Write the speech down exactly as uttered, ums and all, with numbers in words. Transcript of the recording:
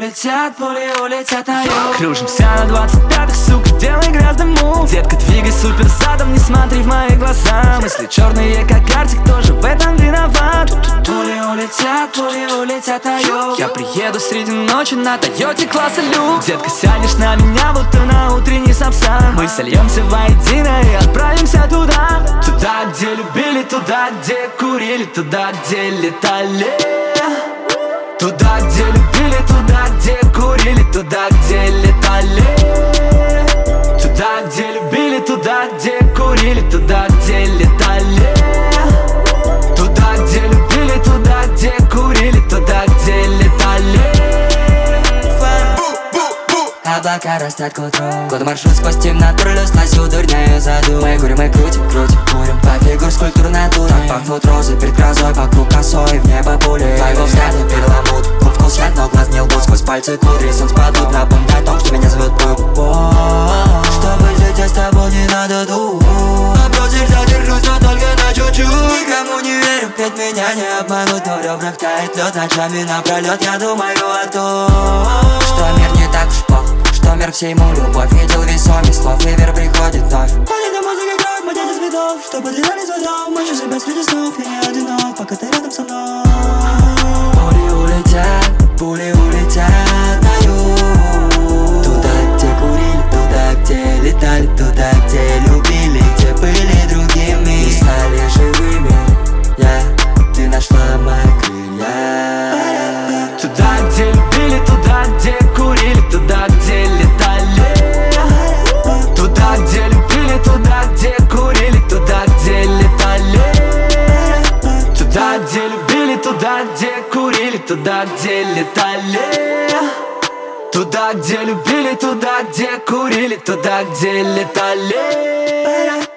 улетят, пули улетят на юг. Кружимся на двадцать пятых, сука, делай грязный мув. Детка, двигай супер задом, не смотри в мои глаза. Мысли черные, как Артик, тоже в этом виноват. Пули улетят, пули улетят на юг. Я приеду среди ночи на Тойоте класса люкс. Детка, сядешь на меня, будто на утренний сапсан. Мы сольемся воедино и отправимся туда. Туда, где любили, туда, где курили, туда, где летали. Туда, где любили, туда, где курили, туда, где летали. Туда, где любили, туда, где курили, туда, где летали. Туда, где любили, туда, где курили, туда, где летали. Облака растят к утру. Год маршрут сквозь темноту, слазю дурняю заду. Мы курим, мы крутим, крутим, курим. По фигур скульптур натуры. Так пахнут розы перед грозой, вокруг косой, в небо пули. Твоего взгляда перламут, вкус яд, но глаз не лгут. Сквозь пальцы кудри, солнце падут. Напомни о том, что меня зовут Бэб. Чтобы жить, я с тобой не надо думать. Напротив, задержусь, но только на чуть-чуть. Никому не верю, ведь меня не обмануть. Но в ребрах тает лед, ночами напролет. Я думаю о том, что мир не так уж плох, что мир всему любовь. Видел весомый слов, ливер приходит вновь. Палит музыка кровь, мы дети цветов. Чтобы ты не звонил, мочу себя среди снов. Я не одинок, пока ты рядом со мной. Пули улетят, пули улетят на юг. Туда, где курили, туда, где летали, туда, где любили, где были другими и стали живыми. Я, ты нашла мои крылья. Туда, где любили, туда, где курили, туда, где летали. Туда, где любили, туда, где курили, туда, где летали. Туда, где любили, туда, где курили, туда, где летали. Туда, где любили, туда, где курили, туда, где летали.